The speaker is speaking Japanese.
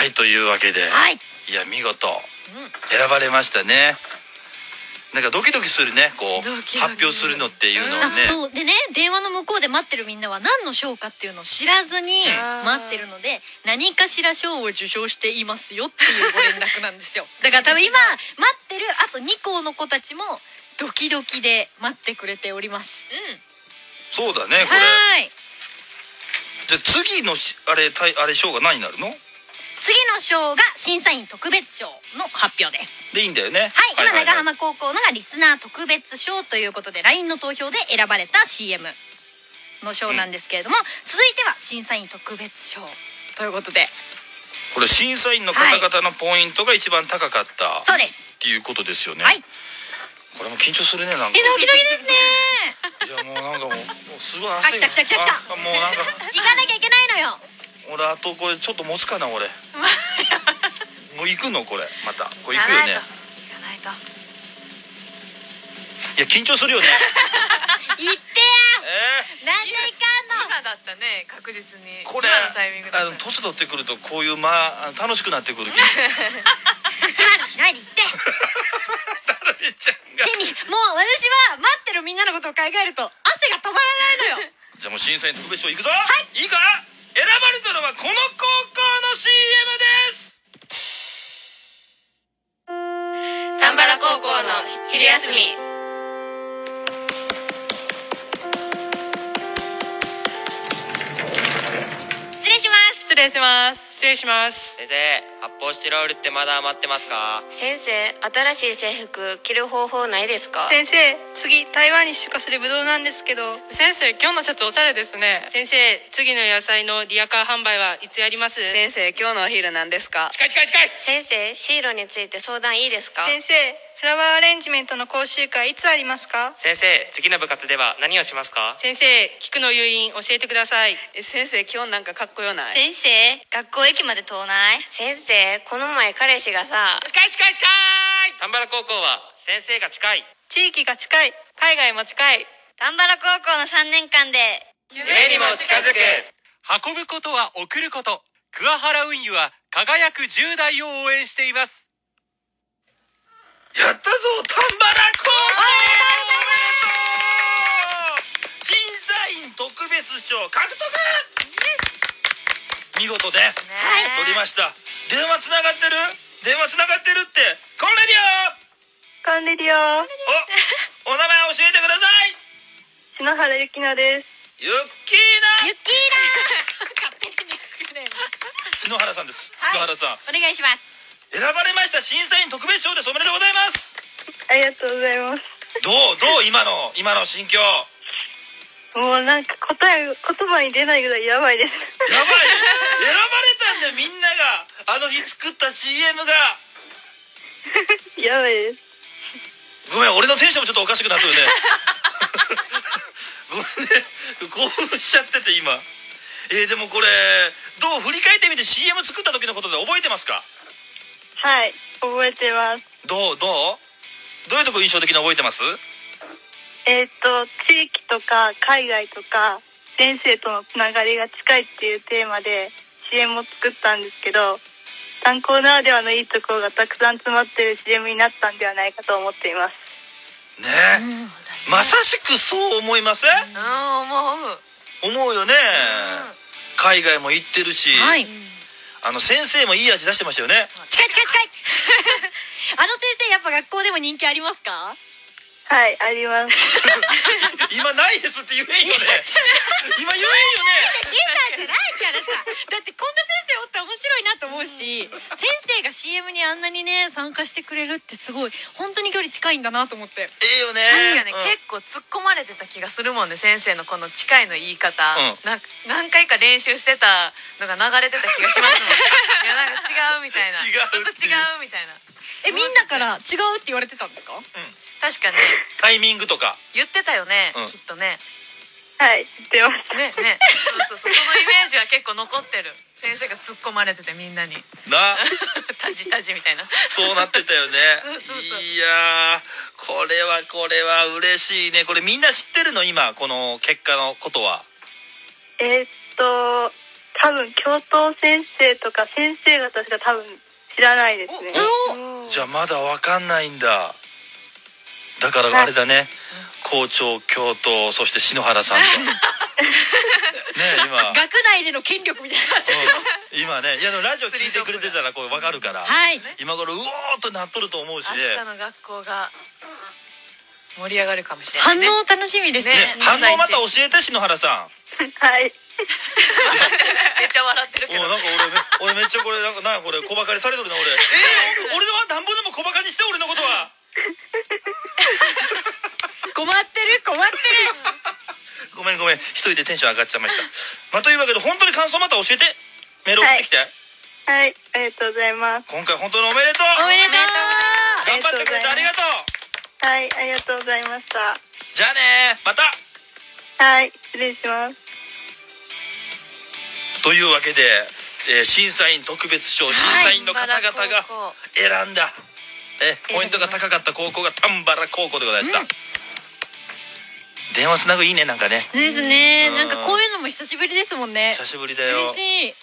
はい、というわけで、いや見事選ばれましたね。なんかドキドキするね、こう発表するのっていうのはね。 そうでね、電話の向こうで待ってるみんなは何の賞かっていうのを知らずに待ってるので、何かしら賞を受賞していますよっていうご連絡なんですよ。だから多分今待ってるあと2校の子たちもドキドキで待ってくれております。 そうだね、これ。じゃあ次のあれ賞が何になるの？ 次の賞が審査員特別賞の発表です。 でいいんだよね。 はい、今長浜高校のがリスナー特別賞ということで LINE の投票で選ばれた CM の賞なんですけれども、続いては審査員特別賞ということで、 これ審査員の方々のポイントが一番高かったそうですっていうことですよね。 はい、 これも緊張するね、なんか。 ドキドキですね。 いやもうなんかもうすごい汗が。 来た。 もうなんか行かなきゃいけないのよ。 俺あとこれちょっと持つかな俺。もう行くのこれまたこれ行くよね。 行かないと。 いや緊張するよね。 行ってや。なんで行かんの。 今だったね、確実に。 これ今のタイミングだった。 年取ってくるとこういう楽しくなってくる。 一番のしないで行って。 ダルミちゃんが。 もう私は待ってるみんなのことを考えると汗が止まらないのよ。 じゃあもう審査員特別賞行くぞ。いいか。選ばれたのはこの高校の CM です。 丹原高校の昼休み。 失礼します。 失礼します。 失礼します。 先生、発泡スチロールってまだ余ってますか？ 先生、新しい制服着る方法ないですか？ 先生、次台湾に出荷するブドウなんですけど。 先生、今日のシャツおしゃれですね。先生、次の野菜のリヤカー販売はいつやります？ 先生、今日のお昼なんですか？ 近い。 先生、シーロについて相談いいですか？ 先生、フラワーアレンジメントの講習会いつありますか？ 先生、次の部活では何をしますか？ 先生、菊の誘引教えてください。 先生、今日なんかかっこよない？ 先生、学校駅まで遠ない？先生、この前彼氏がさ。 近い。丹原高校は先生が近い。 地域が近い。海外も近い。 丹原高校の3年間で夢にも近づく。 運ぶことは送ること。桑原運輸は輝く10代を応援しています。 やったぞ丹原高校。審査員特別賞獲得。見事で取りました。電話つながってるってコンレディオ。 コンレディオ。 お名前教えてください。 篠原ゆきなです。 ゆっきーな。 勝手に篠原さんです。篠原さん、 お願いします。 選ばれました審査員特別賞です。おめでとうございます。 ありがとうございます。 どう今の心境。 もうなんか言葉に出ないぐらいやばいです。 やばい。選ばれたんでみんながあの日作った CM がやばいです。 ごめん、俺のテンションもちょっとおかしくなってるね。ごめんね、興奮しちゃってて今。でもこれどう振り返ってみて CM 作った時のことで覚えてますか？ はい、覚えてます。 どういうとこ印象的に覚えてます？ 地域とか海外とか先生とのつながりが近いっていうテーマで CM を作ったんですけど、炭鉱ならではのいいところがたくさん詰まってる CM になったんではないかと思っていますね。まさしくそう思いません？思うよね。海外も行ってるし、先生もいい味出してましたよね。 近い。あの先生やっぱ学校でも人気ありますか？ はい、あります。 今ないですって言えんよね。今言えんよね。 聞いたんじゃないからさ。だってこんな先生おって面白いなと思うし、先生が CM にあんなにね参加してくれるってすごい本当に距離近いんだなと思って。 よね。 確かに結構突っ込まれてた気がするもんね、先生のこの近いの言い方。何回か練習してたのが流れてた気がしますもん。いやなんか違うみたいな。そこ違うみたいな。 みんなから違うって言われてたんですか？ 確かね。 タイミングとか言ってたよね、きっとね。 はい、言ってましたね。そうそのイメージは結構残ってる。先生が突っ込まれててみんなになタジみたいな。 そうなってたよね。 そういやこれは嬉しいね。これみんな知ってるの今この結果のことは？ 多分教頭先生とか先生方しか多分知らないですね。 じゃあまだわかんないんだ。だからあれだね、校長、教頭、そして篠原さんとね今学内での権力みたいな今ね、いやラジオ聞いてくれてたらこれ分かるから、今頃うおーっとなっとると思うしね、 明日の学校が盛り上がるかもしれないね。 反応楽しみですね。 反応また教えて、篠原さん。 はい。 めっちゃ笑ってるけど。 なんか俺めっちゃこれなんかこれ小バカにされとるな俺。俺はなんぼでも小バカにして俺のことは。 困ってる。 ごめん一人でテンション上がっちゃいました。まあというわけで本当に感想また教えて、メール送ってきて。 はい、ありがとうございます。 今回本当におめでとう。 おめでとう。 頑張ってくれてありがとう。 はい、ありがとうございました。 じゃあね、また。 はい、失礼します。 というわけで、審査員特別賞、審査員の方々が選んだ、ポイントが高かった高校が丹原高校でございました。電話つなぐいいね、なんかね。 ですね。なんかこういうのも久しぶりですもんね。 久しぶりだよ。 嬉しい。